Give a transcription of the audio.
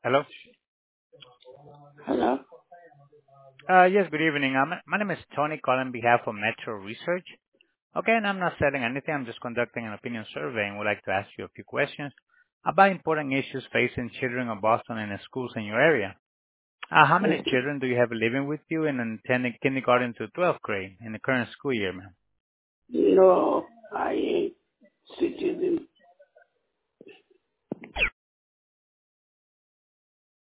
Hello? Hello? Yes, good evening. My name is Tony calling on behalf of Metro Research. Okay, and I'm not selling anything. I'm just conducting an opinion survey and would like to ask you a few questions about important issues facing children of Boston and the schools in your area. How many Okay. children do you have living with you and attending kindergarten to 12th grade in the current school year, ma'am? No, I ain't citizen.